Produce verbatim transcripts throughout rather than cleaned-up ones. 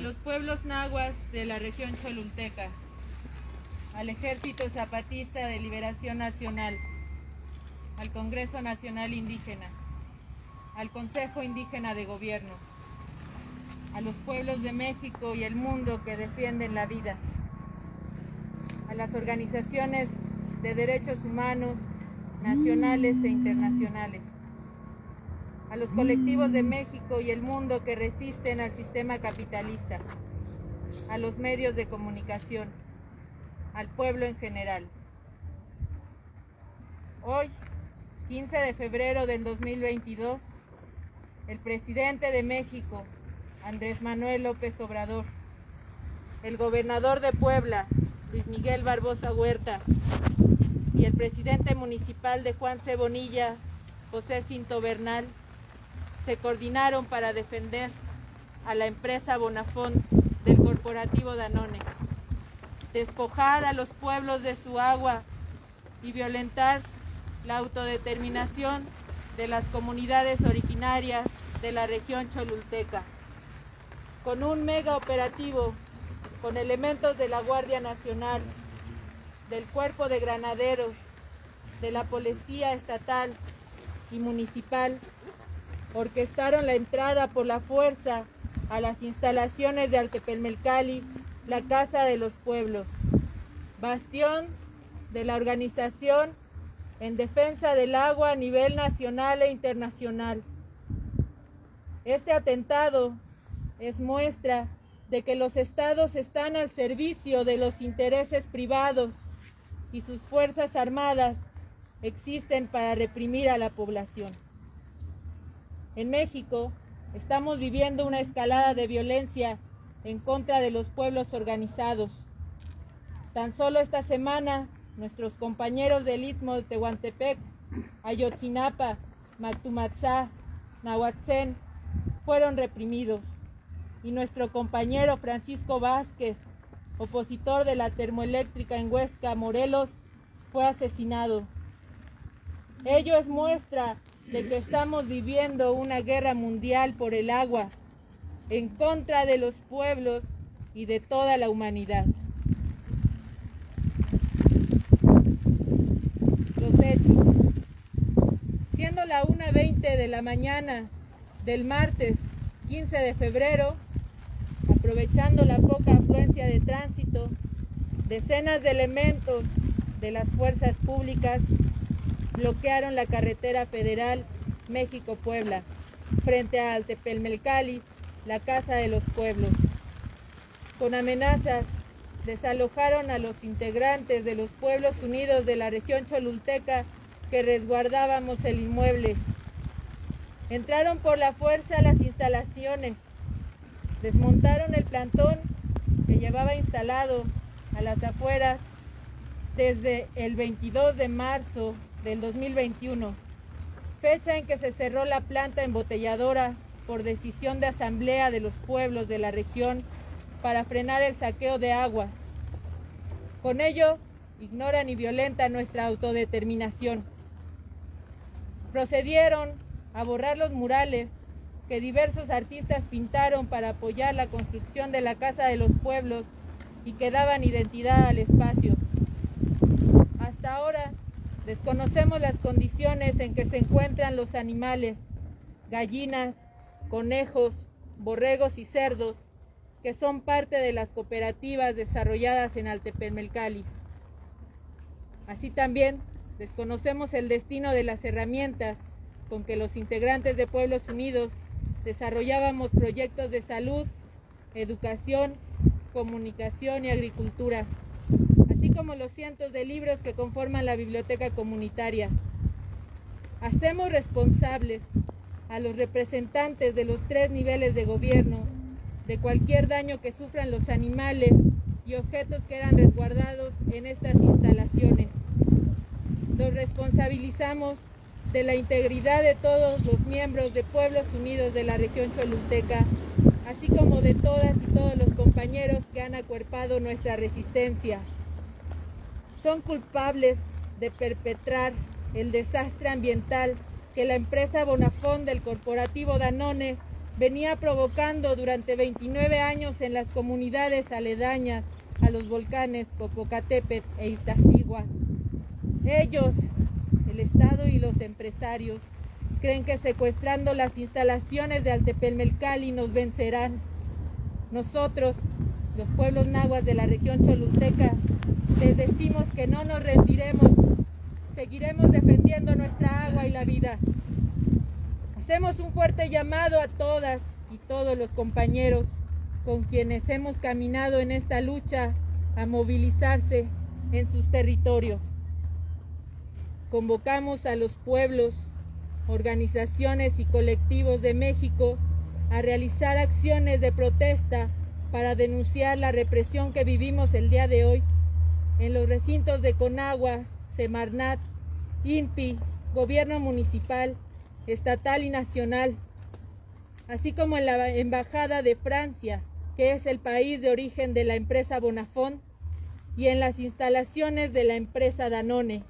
los pueblos nahuas de la región cholulteca, al Ejército Zapatista de Liberación Nacional, al Congreso Nacional Indígena, al Consejo Indígena de Gobierno, a los pueblos de México y el mundo que defienden la vida, a las organizaciones de derechos humanos nacionales e internacionales, a los colectivos de México y el mundo que resisten al sistema capitalista, a los medios de comunicación, al pueblo en general. Hoy, quince de febrero del dos mil veintidós, el presidente de México, Andrés Manuel López Obrador, el gobernador de Puebla, Luis Miguel Barbosa Huerta, y el presidente municipal de Juan C. Bonilla, José Cinto Bernal, se coordinaron para defender a la empresa Bonafont del corporativo Danone, despojar a los pueblos de su agua y violentar la autodeterminación de las comunidades originarias de la región cholulteca. Con un mega operativo, con elementos de la Guardia Nacional, del Cuerpo de Granaderos, de la Policía Estatal y Municipal, orquestaron la entrada por la fuerza a las instalaciones de Altepelmelcali, la Casa de los Pueblos, bastión de la organización en defensa del agua a nivel nacional e internacional. Este atentado es muestra de que los estados están al servicio de los intereses privados y sus fuerzas armadas existen para reprimir a la población. En México estamos viviendo una escalada de violencia en contra de los pueblos organizados. Tan solo esta semana, nuestros compañeros del Istmo de Tehuantepec, Ayotzinapa, Mactumatzá, Nahuatzén, fueron reprimidos, y nuestro compañero Francisco Vázquez, opositor de la termoeléctrica en Huesca, Morelos, fue asesinado. Ello es muestra de que estamos viviendo una guerra mundial por el agua, en contra de los pueblos y de toda la humanidad. Los hechos. Siendo la una veinte de la mañana del martes quince de febrero, aprovechando la poca afluencia de tránsito, decenas de elementos de las fuerzas públicas bloquearon la carretera federal México-Puebla, frente a Altepelmelcali, la Casa de los Pueblos. Con amenazas, desalojaron a los integrantes de los pueblos unidos de la región cholulteca que resguardábamos el inmueble. Entraron por la fuerza a las instalaciones, desmontaron el plantón que llevaba instalado a las afueras desde el veintidós de marzo del dos mil veintiuno, fecha en que se cerró la planta embotelladora por decisión de asamblea de los pueblos de la región para frenar el saqueo de agua. Con ello, ignoran y violentan nuestra autodeterminación. Procedieron a borrar los murales que diversos artistas pintaron para apoyar la construcción de la Casa de los Pueblos y que daban identidad al espacio. Hasta ahora, desconocemos las condiciones en que se encuentran los animales, gallinas, conejos, borregos y cerdos, que son parte de las cooperativas desarrolladas en Altepelmelcali. Así también, desconocemos el destino de las herramientas con que los integrantes de Pueblos Unidos desarrollábamos proyectos de salud, educación, comunicación y agricultura, así como los cientos de libros que conforman la biblioteca comunitaria. Hacemos responsables a los representantes de los tres niveles de gobierno de cualquier daño que sufran los animales y objetos que eran resguardados en estas instalaciones. Nos responsabilizamos de la integridad de todos los miembros de Pueblos Unidos de la región cholulteca, así como de todas y todos los compañeros que han acuerpado nuestra resistencia. Son culpables de perpetrar el desastre ambiental que la empresa Bonafont del corporativo Danone venía provocando durante veintinueve años en las comunidades aledañas a los volcanes Popocatépetl e Iztaccíhuatl. Ellos, el Estado y los empresarios, creen que secuestrando las instalaciones de Altepetl-Melcali nos vencerán. Nosotros, los pueblos nahuas de la región cholulteca, les decimos que no nos rendiremos, seguiremos defendiendo nuestra agua y la vida. Hacemos un fuerte llamado a todas y todos los compañeros con quienes hemos caminado en esta lucha a movilizarse en sus territorios. Convocamos a los pueblos, organizaciones y colectivos de México a realizar acciones de protesta para denunciar la represión que vivimos el día de hoy en los recintos de Conagua, Semarnat, I N P I, Gobierno Municipal, Estatal y Nacional, así como en la Embajada de Francia, que es el país de origen de la empresa Bonafont, y en las instalaciones de la empresa Danone.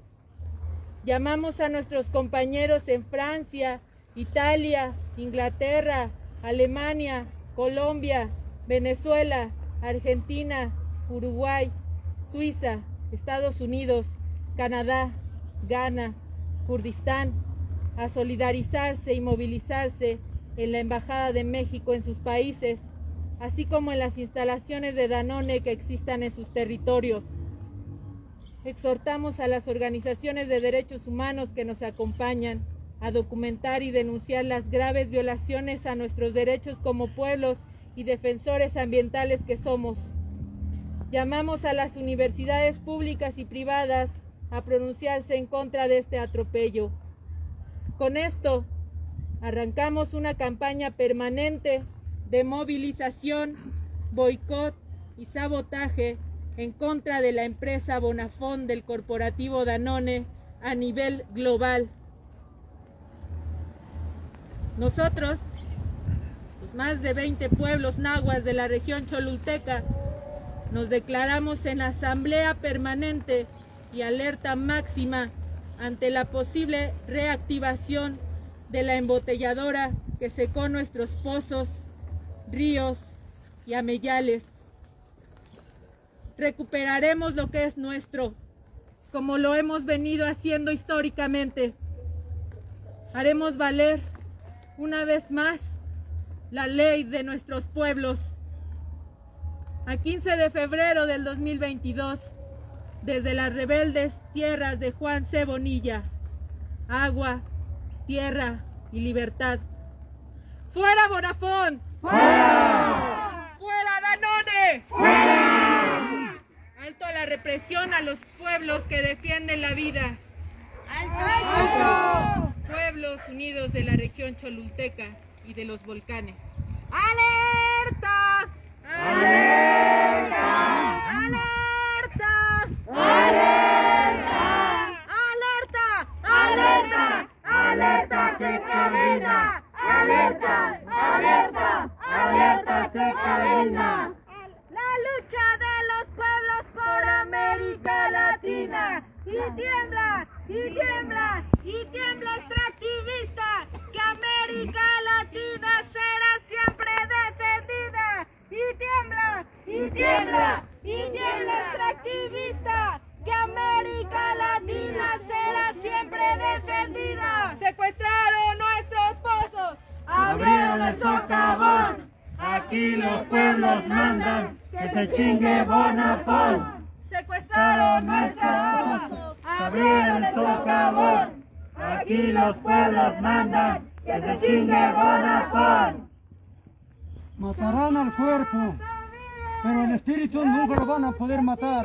Llamamos a nuestros compañeros en Francia, Italia, Inglaterra, Alemania, Colombia, Venezuela, Argentina, Uruguay, Suiza, Estados Unidos, Canadá, Ghana, Kurdistán, a solidarizarse y movilizarse en la Embajada de México en sus países, así como en las instalaciones de Danone que existan en sus territorios. Exhortamos a las organizaciones de derechos humanos que nos acompañan a documentar y denunciar las graves violaciones a nuestros derechos como pueblos y defensores ambientales que somos. Llamamos a las universidades públicas y privadas a pronunciarse en contra de este atropello. Con esto, arrancamos una campaña permanente de movilización, boicot y sabotaje en contra de la empresa Bonafont del corporativo Danone a nivel global. Nosotros, los más de veinte pueblos nahuas de la región cholulteca, nos declaramos en asamblea permanente y alerta máxima ante la posible reactivación de la embotelladora que secó nuestros pozos, ríos y amellales. Recuperaremos lo que es nuestro, como lo hemos venido haciendo históricamente. Haremos valer una vez más la ley de nuestros pueblos. A quince de febrero del dos mil veintidós, desde las rebeldes tierras de Juan C. Bonilla, agua, tierra y libertad. ¡Fuera Bonafont! ¡Fuera! ¡Fuera Danone! ¡Fuera! ¡Alto a la represión a los pueblos que defienden la vida! ¡Alto! ¡Alto! Pueblos unidos de la región cholulteca y de los volcanes. ¡Alerta! ¡Alerta! ¡Alerta! ¡Alerta! ¡Alerta! ¡Alerta! ¡Alerta que cabina! ¡Alerta! ¡Alerta! ¡Alerta que cabina! La lucha de los pueblos por América Latina. Y tiembla, y tiembla, y tiembla extractivista, que América Latina será siempre defendida. Y tiembla, y tiembla, y tiembla extractivista, que América Latina será siempre defendida. Secuestraron nuestros pozos, abrieron el socavón. Aquí los pueblos mandan, que se chingue Bonafont. Secuestraron nuestros pozos, abrieron el socavón. Aquí los pueblos mandan, que se chingue Bonafont. Matarán al cuerpo, pero el espíritu nunca lo van a poder matar.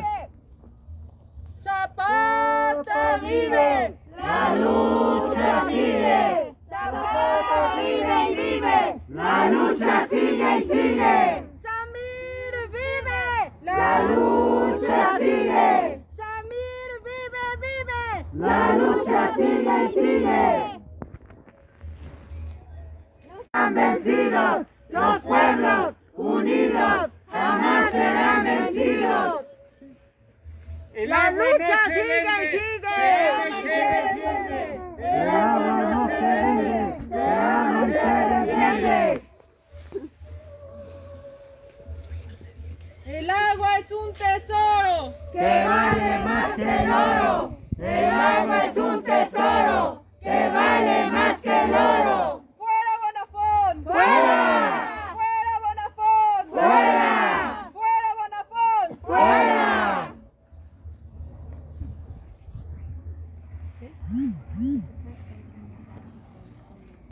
Zapata vive, la lucha sigue. Zapata vive y vive, la lucha sigue y sigue. Samir vive, la lucha sigue. Samir vive, vive, la lucha sigue y sigue. Están vencidos los pueblos unidos, jamás serán vencidos. La lucha sigue y sigue. El agua no se vende, el agua se defiende. El agua es un tesoro que vale más que el oro. El agua es un tesoro que vale más que el oro.